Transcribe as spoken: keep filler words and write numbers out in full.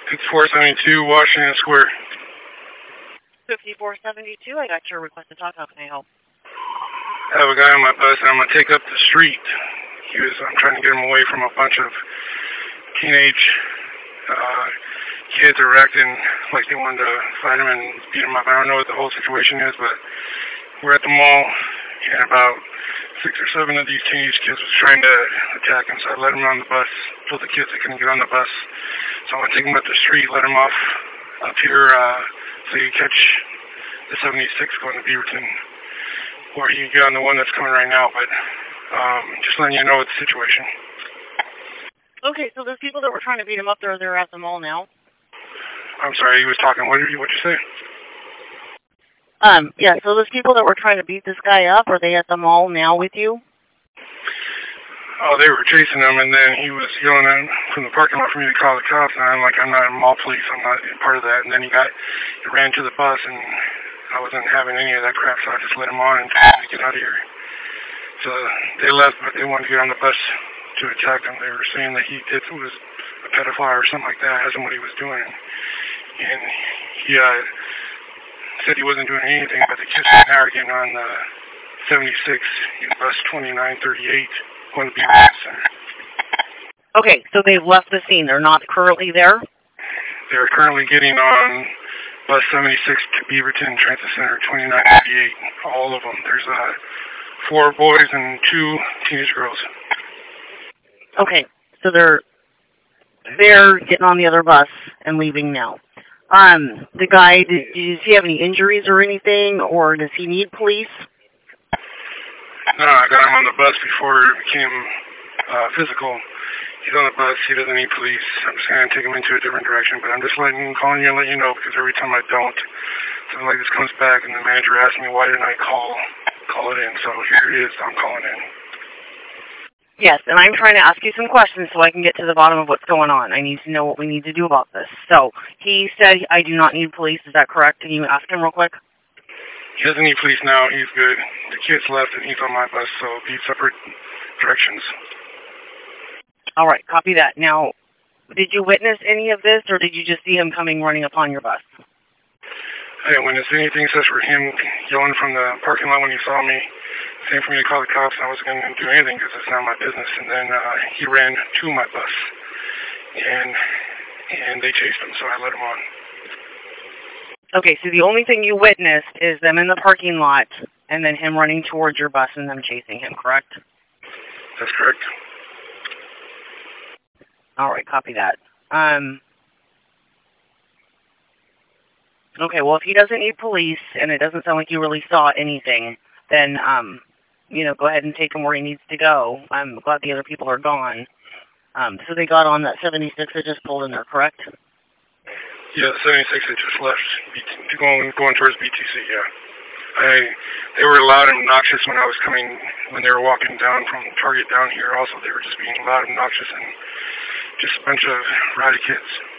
It's four seventy-two Washington Square. fifty-four seventy-two, I got your request to talk. How can I help? I have a guy on my bus and I'm going to take up the street. He was, I'm trying to get him away from a bunch of teenage uh, kids are acting like they wanted to fight him and beat him up. I don't know what the whole situation is, but we're at the mall and about six or seven of these teenage kids was trying to attack him, so I let him on the bus, told the kids they couldn't get on the bus. So I'm going to take him up the street, let him off up here uh, so you catch the seventy-six going to Beaverton, or you can get on the one that's coming right now, but um, just letting you know the situation. Okay, so those people that were trying to beat him up there, they're at the mall now? I'm sorry, he was talking. What did you, what'd you say? Um, yeah, so those people that were trying to beat this guy up, are they at the mall now with you? Oh, they were chasing him, and then he was yelling at him from the parking lot for me to call the cops, and I'm like, I'm not in mall police, I'm not part of that. And then he got, he ran to the bus, and I wasn't having any of that crap, so I just let him on and told him to get out of here. So they left, but they wanted to get on the bus to attack him. They were saying that he did, was a pedophile or something like that, hasn't what he was doing. And he uh, said he wasn't doing anything, but the kids were now getting on the seventy-six in bus twenty-nine thirty-eight, going to be Center. Okay, so they've left the scene. They're not currently there? They're currently getting on bus seventy-six to Beaverton Transit Center, twenty-nine thirty-eight, all of them. There's uh, four boys and two teenage girls. Okay, so they're they're getting on the other bus and leaving now. Um, the guy, did, does he have any injuries or anything, or does he need police? No, I got him on the bus before it became uh, physical. He's on the bus. He doesn't need police. I'm just going to take him into a different direction, but I'm just letting, calling you and letting you know, because every time I don't, something like this comes back, and the manager asks me, why didn't I call, call it in? So here it is. I'm calling in. Yes, and I'm trying to ask you some questions so I can get to the bottom of what's going on. I need to know what we need to do about this. So, he said I do not need police. Is that correct? Can you ask him real quick? He doesn't need police now. He's good. The kid's left, and he's on my bus, so it'll be separate directions. All right, copy that. Now, did you witness any of this, or did you just see him coming running upon your bus? I didn't witness anything except for him yelling from the parking lot when he saw me, saying for me to call the cops. I wasn't going to do anything because it's not my business. And then uh, he ran to my bus, and and they chased him, so I let him on. Okay, so the only thing you witnessed is them in the parking lot, and then him running towards your bus and them chasing him, correct? That's correct. All right, copy that. Um... Okay, well, if he doesn't need police, and it doesn't sound like you really saw anything, then, um, you know, go ahead and take him where he needs to go. I'm glad the other people are gone. Um, so they got on that seventy-six that just pulled in there, correct? Yeah, the seventy-six that just left, going, going towards B T C, yeah. I, they were loud and obnoxious when I was coming, when they were walking down from Target down here also. They were just being loud and obnoxious and just a bunch of rowdy kids.